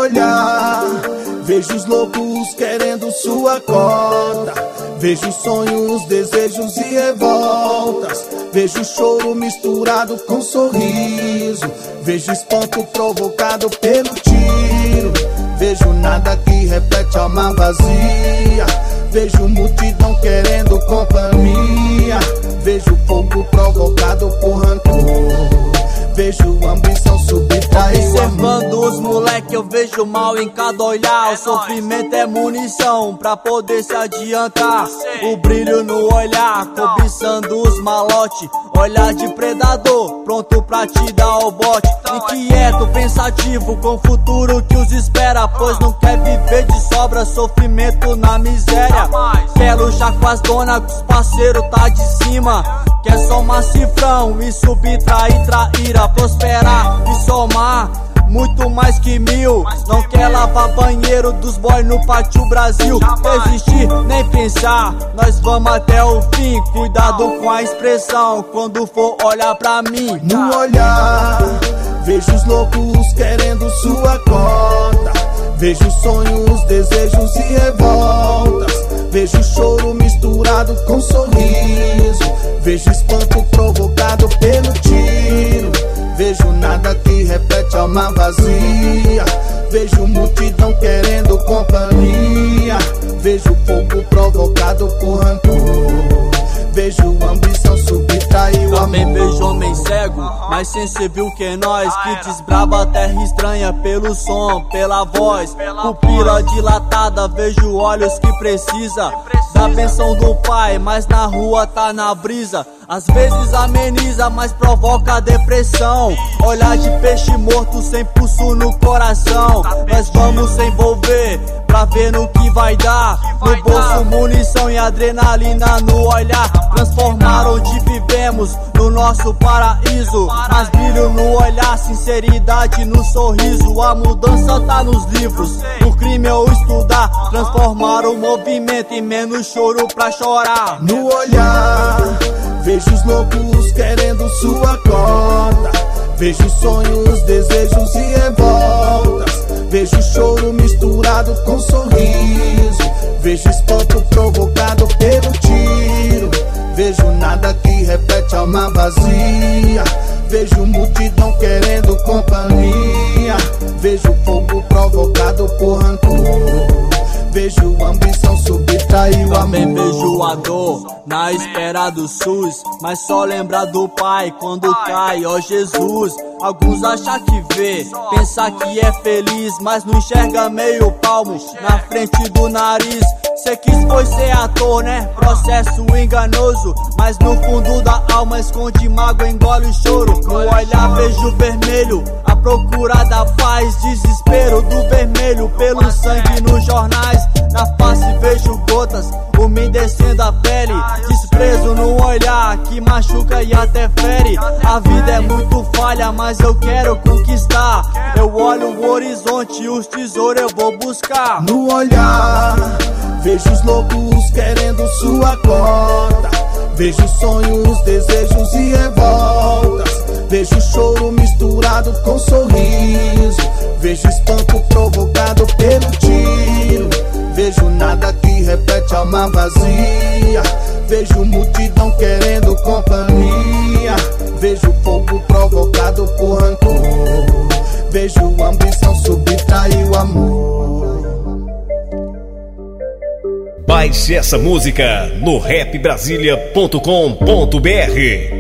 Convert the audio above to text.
olhar, vejo os loucos querendo sua cota. Vejo sonhos, desejos e revoltas. Vejo choro misturado com sorriso. Vejo espanto provocado pelo tiro. Vejo nada que reflete alma vazia. Vejo multidão querendo companhia. Vejo fogo provocado por rancor. Vejo ambição subtrair. Observando os moleque, eu vejo mal em cada olhar. O sofrimento é munição pra poder se adiantar. O brilho no olhar, cobiçando os malote. Olhar de predador, pronto pra te dar o bote. Inquieto, pensativo, com o futuro que os espera. Pois não quer viver de sobra, sofrimento na miséria. Quer luxar com as donas, com os parceiros tá de cima. Quer somar cifrão e subtrair, traíra, prosperar e somar muito mais que 1000. Não quer lavar banheiro dos boy no pátio Brasil. Desistir, nem pensar, nós vamos até o fim. Cuidado com a expressão quando for olhar pra mim. No olhar, vejo os loucos querendo sua cota. Vejo sonhos, desejos e revoltas. Vejo choro misturado com sorriso. Vejo espanto provocado pelo tiro. Vejo nada que reflete alma vazia. Vejo multidão querendo companhia. Vejo fogo provocado por rancor. Vejo ambição subtrair o amor. Também vejo homem cego, mais sensível que nós, que desbrava a terra estranha pelo som, pela voz. Pupila dilatada, vejo olhos que precisa da benção do pai, mas na rua tá na brisa. Às vezes ameniza, mas provoca depressão. Olhar de peixe morto sem pulso no coração. Nós vamos se envolver pra ver no que vai dar. No bolso munição e adrenalina no olhar. Transformar onde vivemos no nosso paraíso. Mas brilho no olhar, sinceridade no sorriso. A mudança tá nos livros, no crime ou estudar. Transformar o movimento em menos choro pra chorar. No olhar, vejo os loucos querendo sua cota. Vejo sonhos, desejos e revoltas. Vejo choro misturado com sorriso. Vejo espanto provocado pelo tiro. Vejo nada que reflete alma vazia. Vejo multidão querendo companhia. Vejo fogo provocado por rancor. Vejo ambição subtrair o amor. Também vejo a dor na espera do SUS, mas só lembra do pai quando cai, ó Jesus. Alguns acham que vê, pensa que é feliz, mas não enxerga meio palmo na frente do nariz. Cê quis foi ser ator, né? Processo enganoso, mas no fundo da alma esconde mágoa, engole o choro. No olhar vejo vermelho, a procura da paz, desespero do vermelho pelo sangue nos jornais. Na face vejo gotas, umedecendo a pele. Desprezo no olhar que machuca e até fere. A vida é muito falha, mas eu quero conquistar. Eu olho o horizonte e os tesouros eu vou buscar. No olhar, vejo os loucos querendo sua cota. Vejo sonhos, desejos e revoltas. Vejo choro misturado com sorriso. Vejo espanto provocado pelo tiro. Vejo nada que reflete alma vazia. Vejo multidão querendo companhia. Vejo fogo provocado por rancor. Vejo ambição subtrair o amor. Baixe essa música no rapbrasilia.com.br.